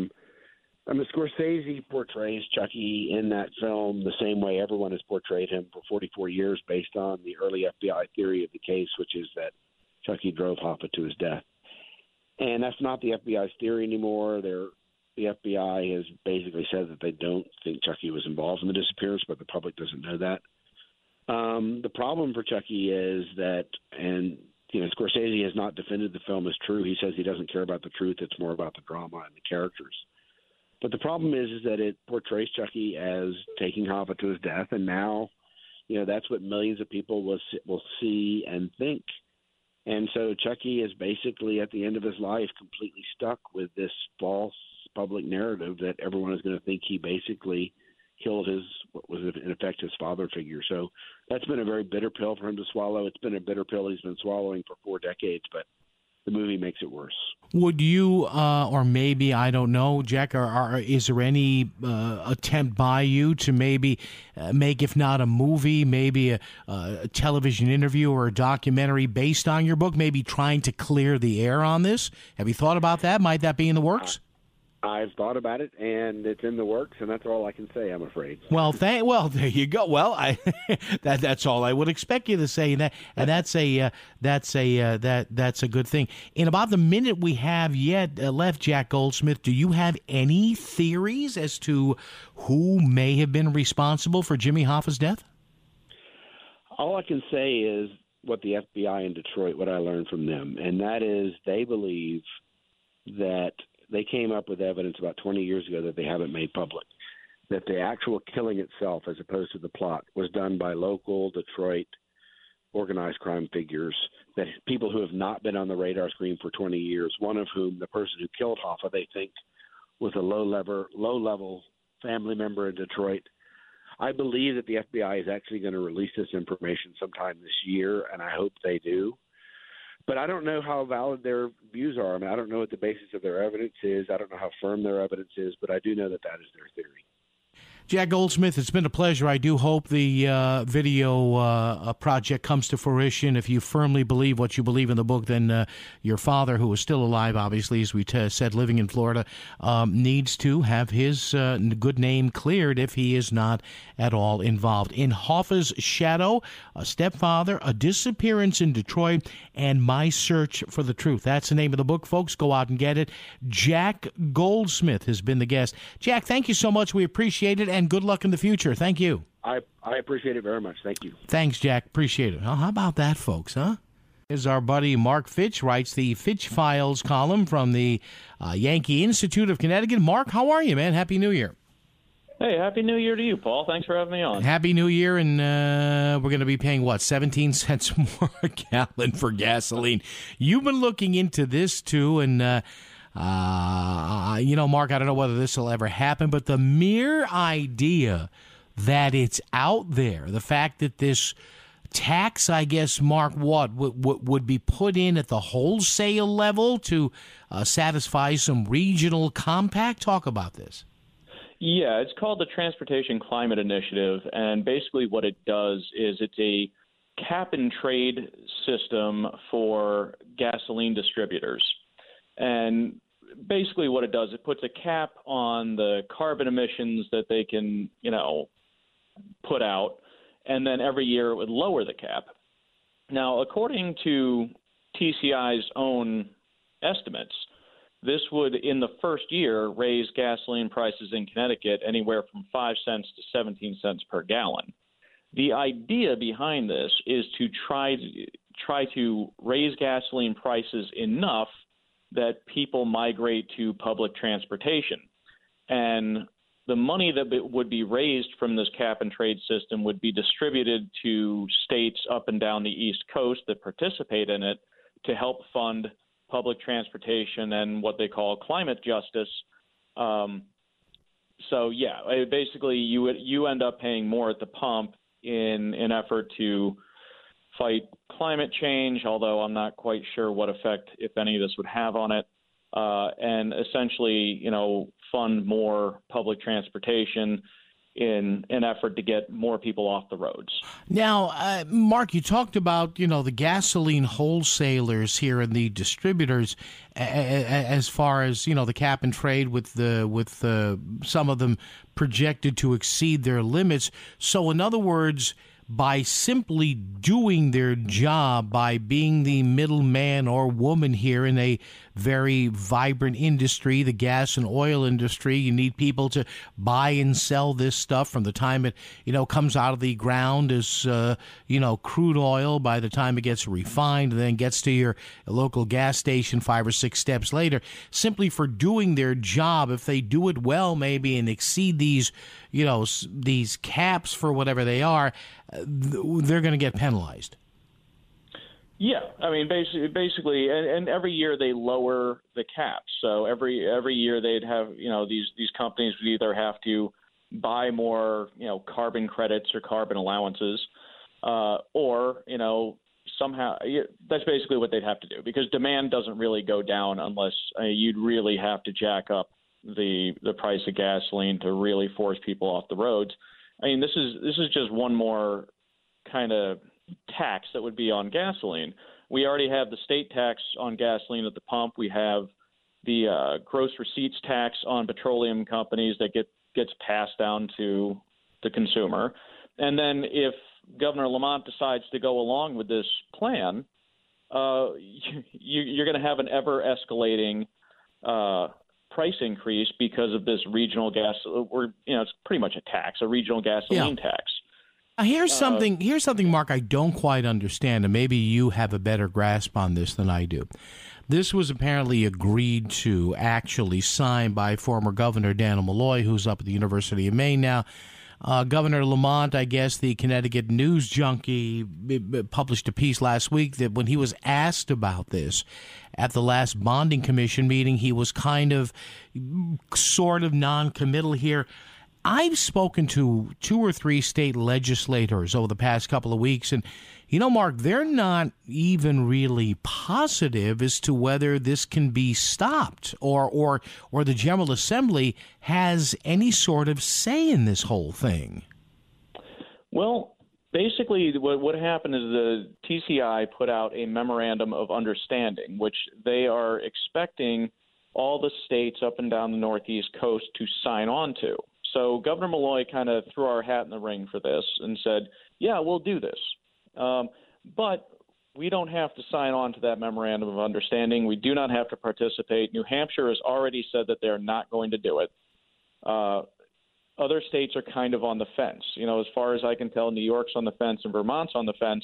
Scorsese portrays Chucky in that film the same way everyone has portrayed him for 44 years, based on the early FBI theory of the case, which is that Chucky drove Hoffa to his death. And that's not the FBI's theory anymore. The FBI has basically said that they don't think Chucky was involved in the disappearance, but the public doesn't know that. The problem for Chucky is that, and Scorsese has not defended the film as true. He says he doesn't care about the truth. It's more about the drama and the characters. But the problem is that it portrays Chucky as taking Hoffa to his death, and now, that's what millions of people will see and think. And so Chucky is basically, at the end of his life, completely stuck with this false public narrative that everyone is going to think he basically killed what was in effect his father figure. So that's been a very bitter pill for him to swallow. It's been a bitter pill he's been swallowing for 4 decades, but the movie makes it worse. Would you, or maybe, I don't know, Jack, is there any attempt by you to maybe make, if not a movie, maybe a television interview or a documentary based on your book, maybe trying to clear the air on this? Have you thought about that? Might that be in the works? I've thought about it, and it's in the works, and that's all I can say, I'm afraid. Well, there you go. Well, that's all I would expect you to say, and that's a good thing. In about the minute we have left, Jack Goldsmith, do you have any theories as to who may have been responsible for Jimmy Hoffa's death? All I can say is what the FBI in Detroit, what I learned from them, and that is they believe that they came up with evidence about 20 years ago that they haven't made public, that the actual killing itself, as opposed to the plot, was done by local Detroit organized crime figures, that people who have not been on the radar screen for 20 years, one of whom, the person who killed Hoffa, they think was a low-level family member in Detroit. I believe that the FBI is actually going to release this information sometime this year, and I hope they do. But I don't know how valid their views are. I mean, I don't know what the basis of their evidence is. I don't know how firm their evidence is, but I do know that that is their theory. Jack Goldsmith, it's been a pleasure. I do hope the video project comes to fruition. If you firmly believe what you believe in the book, then your father, who is still alive, obviously, as we said, living in Florida, needs to have his good name cleared if he is not at all involved. In Hoffa's Shadow, a stepfather, a disappearance in Detroit, and my search for the truth. That's the name of the book, folks. Go out and get it. Jack Goldsmith has been the guest. Jack, thank you so much. We appreciate it. And good luck in the future. Thank you. I appreciate it very much. Thank you. Thanks, Jack. Appreciate it. Well, how about that, folks, huh? Here's our buddy Mark Fitch, writes the Fitch Files column from the Yankee Institute of Connecticut. Mark, how are you, man? Happy New Year. Hey, Happy New Year to you, Paul. Thanks for having me on. Happy New Year, and we're going to be paying, 17 cents more a gallon for gasoline. You've been looking into this, too, and, Mark, I don't know whether this will ever happen, but the mere idea that it's out there, the fact that this tax, I guess, Mark, would be put in at the wholesale level to satisfy some regional compact? Talk about this. Yeah, it's called the Transportation Climate Initiative, and basically what it does is it's a cap-and-trade system for gasoline distributors. And basically what it does, it puts a cap on the carbon emissions that they can, put out, and then every year it would lower the cap. Now, according to TCI's own estimates, this would, in the first year, raise gasoline prices in Connecticut anywhere from 5 cents to 17 cents per gallon. The idea behind this is to try to raise gasoline prices enough that people migrate to public transportation. And the money that would be raised from this cap-and-trade system would be distributed to states up and down the East Coast that participate in it to help fund public transportation and what they call climate justice. Basically you end up paying more at the pump in an effort to fight climate change, although I'm not quite sure what effect, if any, this would have on it, and essentially, fund more public transportation in an effort to get more people off the roads. Now, Mark, you talked about, the gasoline wholesalers here and the distributors as far as, the cap and trade with some of them projected to exceed their limits. So in other words, by simply doing their job, by being the middleman or woman here in a very vibrant industry, the gas and oil industry, you need people to buy and sell this stuff from the time it, comes out of the ground as, crude oil by the time it gets refined and then gets to your local gas station 5 or 6 steps later. Simply for doing their job, if they do it well maybe and exceed these, these caps for whatever they are, they're going to get penalized. Yeah, I mean, basically, and every year they lower the caps. So every year they'd have, these companies would either have to buy more, carbon credits or carbon allowances, or somehow that's basically what they'd have to do, because demand doesn't really go down unless you'd really have to jack up the price of gasoline to really force people off the roads. I mean, this is just one more kind of tax that would be on gasoline. We already have the state tax on gasoline at the pump. We have the gross receipts tax on petroleum companies that gets passed down to the consumer. And then if Governor Lamont decides to go along with this plan, you're going to have an ever-escalating price increase because of this regional gas, or it's pretty much a tax, a regional gasoline tax. Here's something, Mark, I don't quite understand, and maybe you have a better grasp on this than I do. This was apparently agreed to, actually signed by former Governor Dannel Malloy, who's up at the University of Maine now. Governor Lamont, I guess the Connecticut News Junkie, published a piece last week that when he was asked about this at the last bonding commission meeting, he was kind of sort of non-committal here. I've spoken to 2 or 3 state legislators over the past couple of weeks, and, Mark, they're not even really positive as to whether this can be stopped or the General Assembly has any sort of say in this whole thing. Well, basically what happened is the TCI put out a memorandum of understanding, which they are expecting all the states up and down the Northeast coast to sign on to. So Governor Malloy kind of threw our hat in the ring for this and said, yeah, we'll do this. But we don't have to sign on to that memorandum of understanding. We do not have to participate. New Hampshire has already said that they're not going to do it. Other states are kind of on the fence. As far as I can tell, New York's on the fence and Vermont's on the fence.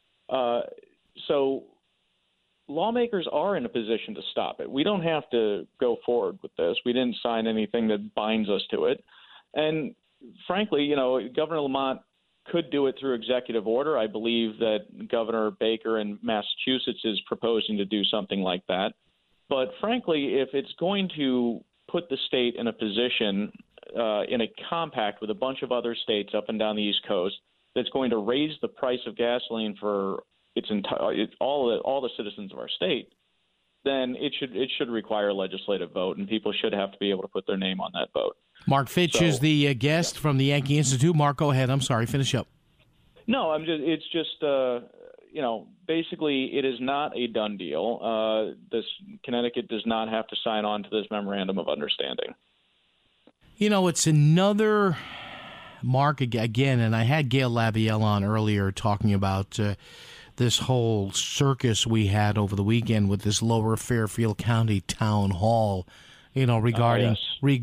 So lawmakers are in a position to stop it. We don't have to go forward with this. We didn't sign anything that binds us to it. And frankly, Governor Lamont could do it through executive order. I believe that Governor Baker in Massachusetts is proposing to do something like that. But frankly, if it's going to put the state in a position in a compact with a bunch of other states up and down the East Coast that's going to raise the price of gasoline for all the citizens of our state, then it should require a legislative vote, and people should have to be able to put their name on that vote. Mark Fitch is the guest from the Yankee Institute. Mark, go ahead. I'm sorry. Finish up. No, it's just basically it is not a done deal. Connecticut does not have to sign on to this memorandum of understanding. It's another, Mark, again, and I had Gail Labielle on earlier talking about this whole circus we had over the weekend with this Lower Fairfield County Town Hall, regarding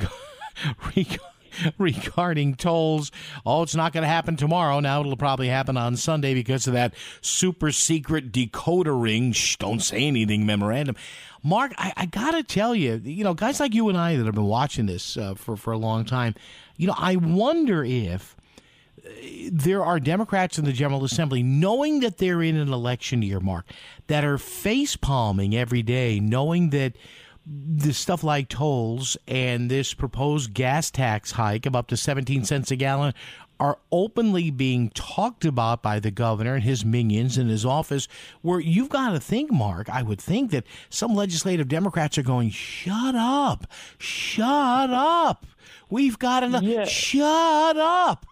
regarding tolls. Oh, it's not going to happen tomorrow. Now it'll probably happen on Sunday because of that super secret decoder ring. Shh, don't say anything memorandum. Mark, I got to tell you, guys like you and I that have been watching this for a long time, I wonder if there are Democrats in the General Assembly, knowing that they're in an election year, Mark, that are face-palming every day, knowing that the stuff like tolls and this proposed gas tax hike of up to 17 cents a gallon are openly being talked about by the governor and his minions in his office, where you've got to think, Mark, I would think that some legislative Democrats are going, shut up, we've got enough, shut up,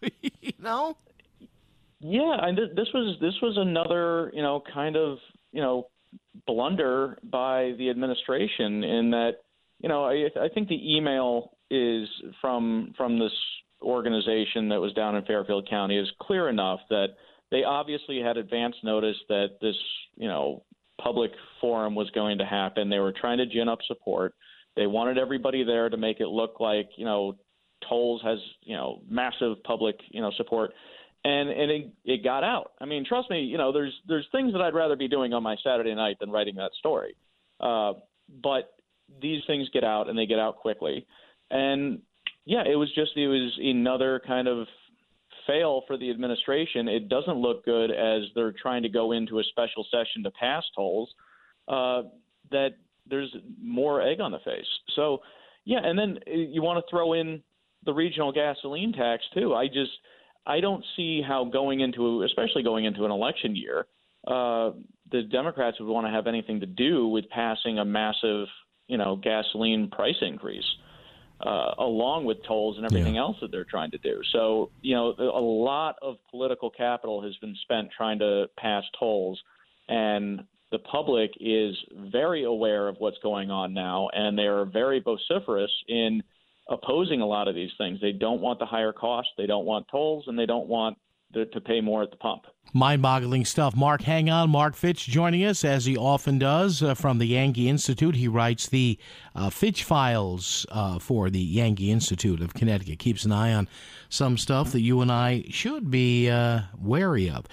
Yeah, and this was another, kind of, blunder by the administration in that, I think the email is from this organization that was down in Fairfield County is clear enough that they obviously had advance notice that this, public forum was going to happen. They were trying to gin up support. They wanted everybody there to make it look like, tolls has, massive public, support. And it got out. I mean, trust me, there's things that I'd rather be doing on my Saturday night than writing that story. But these things get out, and they get out quickly. And, yeah, it was another kind of fail for the administration. It doesn't look good as they're trying to go into a special session to pass tolls, that there's more egg on the face. So, yeah, and then you want to throw in the regional gasoline tax, too. I don't see how especially going into an election year, the Democrats would want to have anything to do with passing a massive, gasoline price increase, along with tolls and everything else that they're trying to do. So, a lot of political capital has been spent trying to pass tolls, and the public is very aware of what's going on now, and they are very vociferous in opposing a lot of these things. They don't want the higher cost, they don't want tolls, and they don't want to pay more at the pump. Mind-boggling stuff. Mark, hang on. Mark Fitch joining us, as he often does, from the Yankee Institute. He writes the Fitch Files for the Yankee Institute of Connecticut. Keeps an eye on some stuff that you and I should be wary of.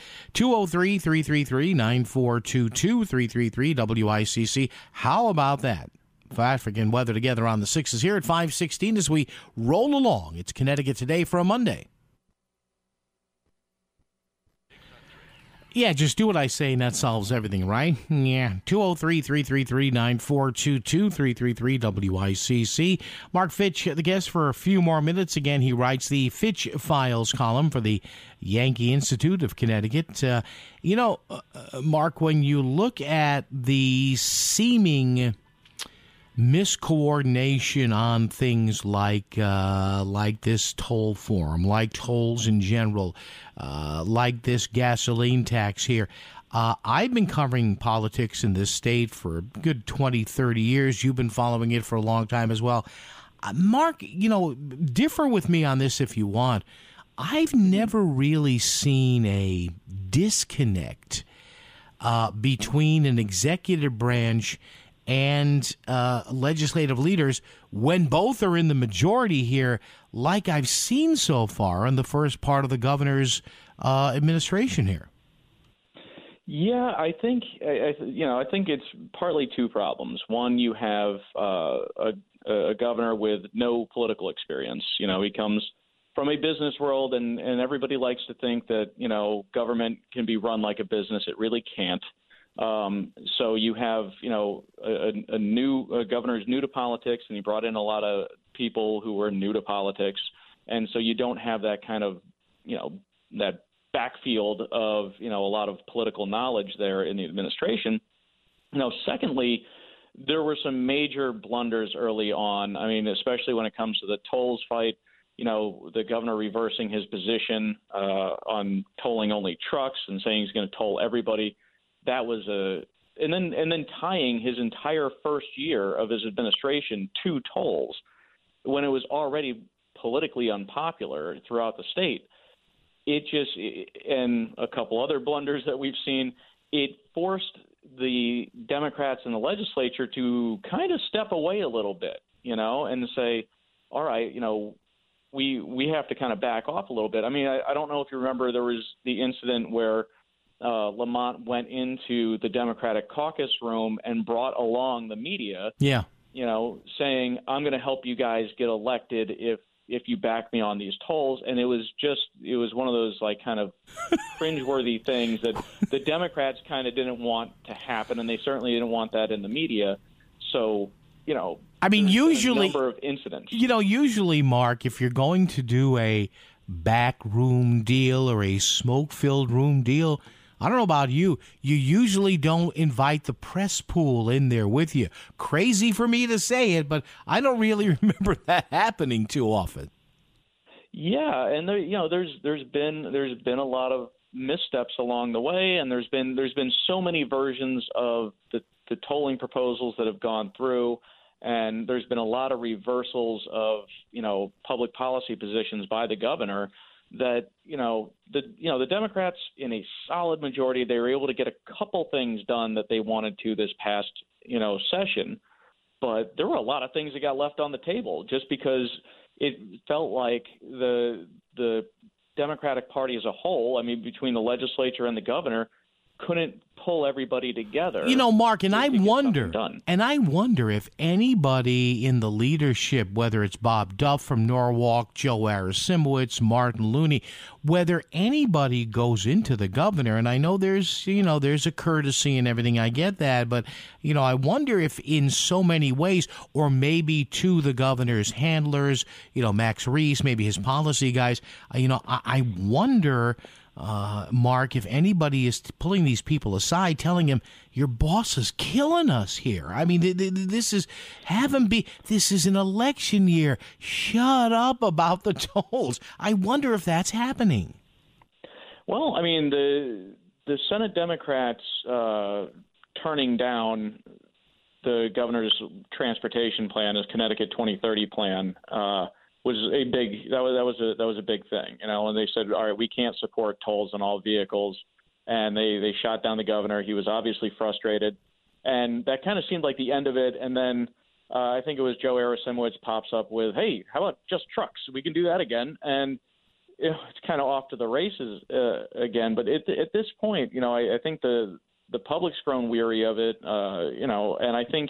203-333-9422, 333-WICC. How about that? Traffic and weather together on the 6s here at 5:16 as we roll along. It's Connecticut Today for a Monday. Yeah, just do what I say and that solves everything, right? Yeah. 203-333-9422, 333-WICC. Mark Fitch, the guest for a few more minutes. Again, he writes the Fitch Files column for the Yankee Institute of Connecticut. Mark, when you look at the seeming miscoordination on things like this toll forum, like tolls in general, like this gasoline tax here. I've been covering politics in this state for a good 20, 30 years. You've been following it for a long time as well. Mark, differ with me on this if you want. I've never really seen a disconnect between an executive branch and legislative leaders when both are in the majority here, like I've seen so far in the first part of the governor's administration here. Yeah, I think it's partly two problems. One, you have a governor with no political experience. He comes from a business world, and everybody likes to think that, government can be run like a business. It really can't. So you have, a governor's new to politics, and he brought in a lot of people who were new to politics. And so you don't have that kind of, that backfield of, a lot of political knowledge there in the administration. Secondly, there were some major blunders early on. I mean, especially when it comes to the tolls fight, the governor reversing his position on tolling only trucks and saying he's going to toll everybody. That was and then tying his entire first year of his administration to tolls when it was already politically unpopular throughout the state. And a couple other blunders that we've seen, it forced the Democrats in the legislature to kind of step away a little bit, and say, all right, we have to kind of back off a little bit. I mean, I don't know if you remember, there was the incident where Lamont went into the Democratic caucus room and brought along the media. Yeah. Saying, I'm going to help you guys get elected if you back me on these tolls. And it was one of those like kind of cringeworthy things that the Democrats kind of didn't want to happen, and they certainly didn't want that in the media. So, I mean, usually, a number of incidents. Usually, Mark, if you're going to do a backroom deal or a smoke-filled room deal, I don't know about you, you usually don't invite the press pool in there with you. Crazy for me to say it, but I don't really remember that happening too often. Yeah, and there's been a lot of missteps along the way, and there's been so many versions of the tolling proposals that have gone through. And there's been a lot of reversals of, public policy positions by the governor that, the Democrats in a solid majority, they were able to get a couple things done that they wanted to this past, session. But there were a lot of things that got left on the table just because it felt like the Democratic Party as a whole, I mean, between the legislature and the governor, couldn't pull everybody together. Mark, and I wonder if anybody in the leadership, whether it's Bob Duff from Norwalk, Joe Arasimowicz, Martin Looney, whether anybody goes into the governor, and I know there's a courtesy and everything, I get that, but, I wonder if in so many ways, or maybe to the governor's handlers, Max Reese, maybe his policy guys, I wonder, Mark, if anybody is pulling these people aside, telling him, your boss is killing us here. I mean, this is an election year. Shut up about the tolls. I wonder if that's happening. Well, I mean, the Senate Democrats turning down the governor's transportation plan, his Connecticut 2030 plan, was a big thing, and they said, all right, we can't support tolls on all vehicles, and they shot down the governor. He was obviously frustrated, and that kind of seemed like the end of it. And then I think it was Joe Arasimowicz pops up with, hey, how about just trucks? We can do that again, and it's kind of off to the races again. But at this point, I think the public's grown weary of it, and I think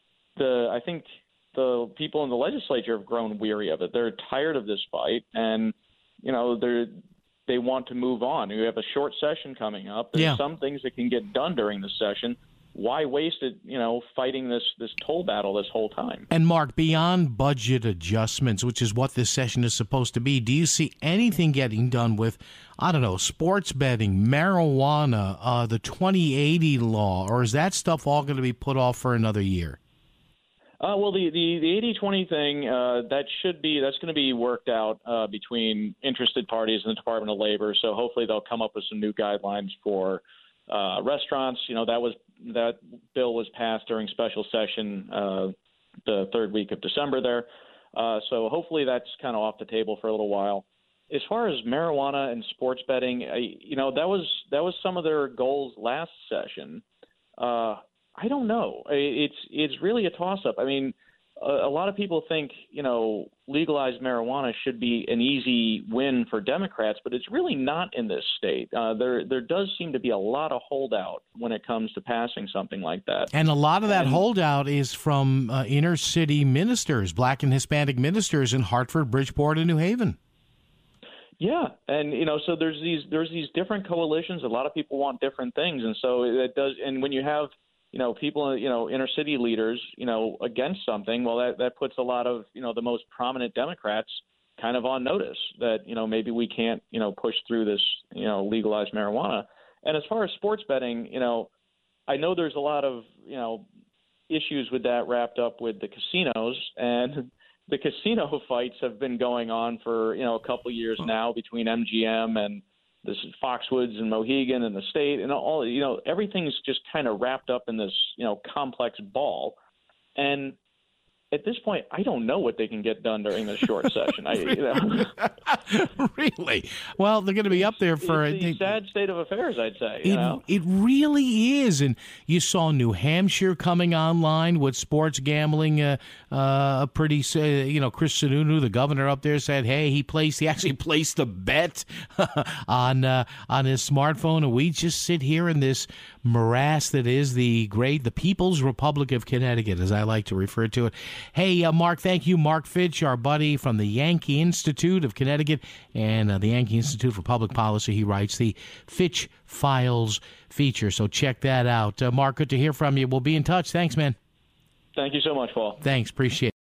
the people in the legislature have grown weary of it. They're tired of this fight, and they want to move on. We have a short session coming up. There's some things that can get done during the session. Why waste it, fighting this toll battle this whole time? And Mark, beyond budget adjustments, which is what this session is supposed to be, do you see anything getting done with, I don't know, sports betting, marijuana, the 2080 law, or is that stuff all going to be put off for another year? Well, the 80-20 thing, that's going to be worked out between interested parties and the Department of Labor. So hopefully they'll come up with some new guidelines for restaurants. That bill was passed during special session the third week of December there. So hopefully that's kind of off the table for a little while. As far as marijuana and sports betting, that was some of their goals last session. I don't know. It's really a toss-up. I mean, a lot of people think, legalized marijuana should be an easy win for Democrats, but it's really not in this state. There does seem to be a lot of holdout when it comes to passing something like that. And a lot of that holdout is from inner city ministers, Black and Hispanic ministers in Hartford, Bridgeport, and New Haven. Yeah, and so there's these different coalitions. A lot of people want different things, and so it does. And when you have people, inner city leaders, against something, well, that puts a lot of the most prominent Democrats kind of on notice that maybe we can't push through this legalized marijuana. And as far as sports betting, I know there's a lot of issues with that wrapped up with the casinos, and the casino fights have been going on for a couple of years now between MGM and this Foxwoods and Mohegan and the state, and all everything's just kind of wrapped up in this complex ball. And at this point, I don't know what they can get done during this short session. Really? Well, they're going to be up there for it's a sad state of affairs, I'd say. It really is. And you saw New Hampshire coming online with sports gambling. Chris Sununu, the governor up there, said, "Hey, he actually placed a bet on his smartphone, and we just sit here in this morass that is the People's Republic of Connecticut, as I like to refer to it." Hey, Mark, thank you. Mark Fitch, our buddy from the Yankee Institute of Connecticut and the Yankee Institute for Public Policy. He writes the Fitch Files feature, so check that out. Mark, good to hear from you. We'll be in touch. Thanks, man. Thank you so much, Paul. Thanks. Appreciate it.